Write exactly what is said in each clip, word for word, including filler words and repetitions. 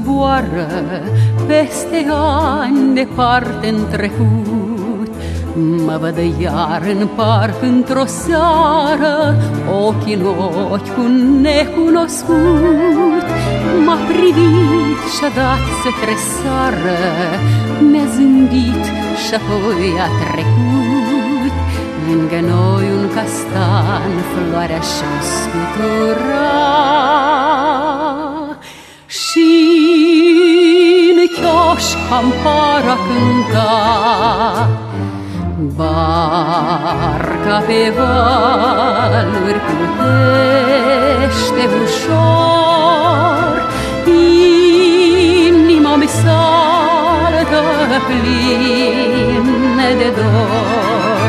zboară peste ani departe-n trecut. Mă văd iar în parc într-o seară, ochi în ochi cu un necunoscut. M-a privit și-a dat să tresară, mi-a zâmbit și-apoi a trecut. Lângă noi un castan floarea și-o scutura și în chioșc Ampara cânta. Barca pe valuri plutește ușor, inima-mi saltă plină de dor.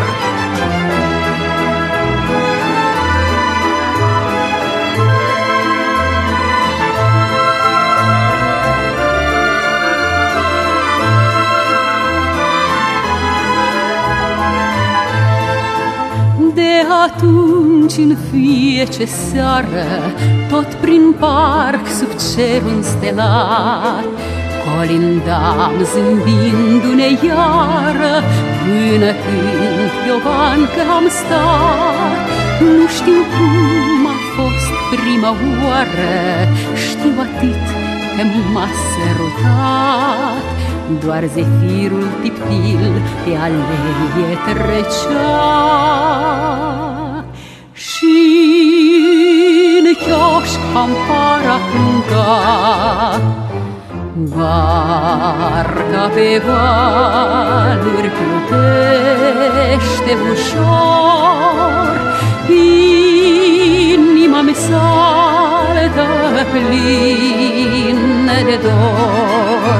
De atunci în fiece seară, tot prin parc sub cerul înstelat, colindam zâmbindu-ne iară, până când pe o bancă am stat. Nu știu cum a fost prima oară, știu atât că m-a sărutat. Doar zefirul tiptil pe aleie trecea și în chioșc Ampara cânta. Barca pe valuri plutește ușor, inima-mi saltă plină de dor.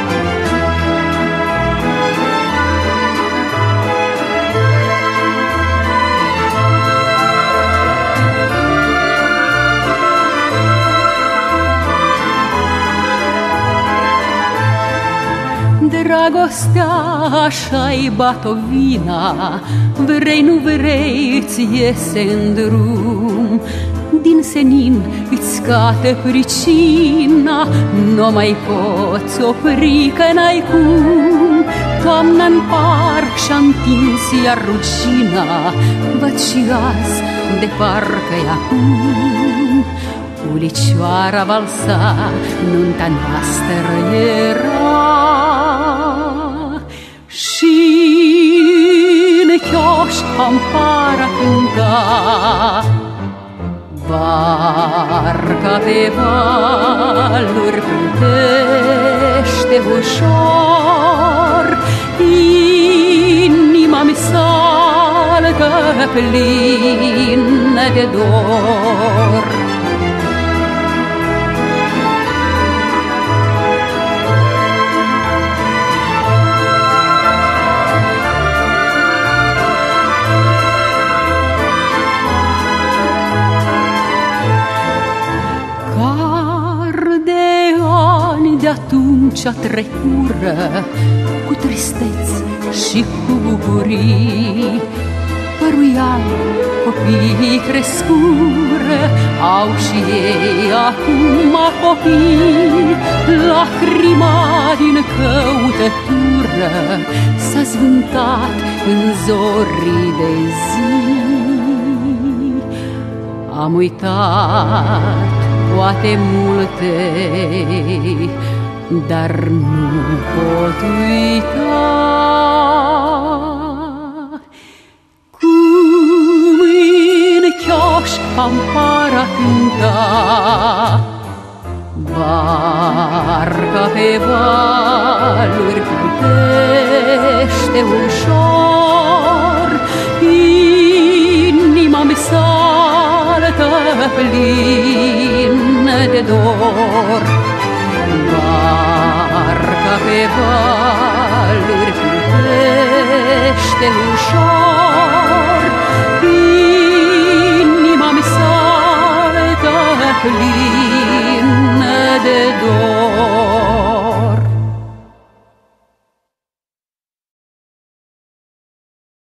Dragostea așa-i batovina, vrei, nu vrei, îți iese în drum. Din senin îți scade pricina, nu mai poți opri că n-ai cum. Toamna-n parc și-a întins iar rugina, văd și azi de parcă-i acum. Ulicioara valsa, nunta noastră era și în chioșc Ampara cânta. Barca pe valuri plutește ușor, inima-mi saltă plină de dor. De atunci trecură cu tristeți și cu bucurii. Păruiau copiii crescură, au și ei acum copii. Lacrima din căutătură s-a zvântat în zorii de zi. Am uitat poate multe, dar nu pot uita cum în chioșc Ampara cânta. Barca pe valuri plutește ușor, inima-mi saltă plină de dor. Barca pe valuri plutește ușor,